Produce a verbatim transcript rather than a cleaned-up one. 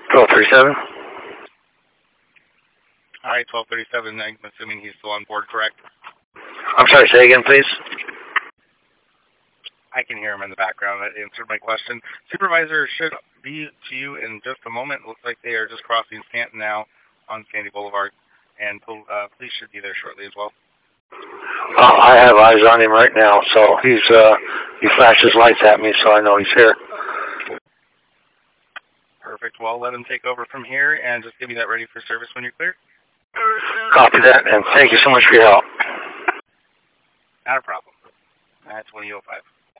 twelve thirty-seven. All right, twelve thirty-seven. I'm assuming he's still on board, correct? I'm sorry, say again, please. I can hear him in the background. That answered my question. Supervisor should be to you in just a moment. Looks like they are just crossing Stanton now on Sandy Boulevard, and uh, police should be there shortly as well. Uh, I have eyes on him right now, so he's uh, he flashes lights at me, so I know he's here. Perfect. Well, let him take over from here, and just give me that ready for service when you're clear. Copy that, and thank you so much for your help. Not a problem. That's twenty oh five.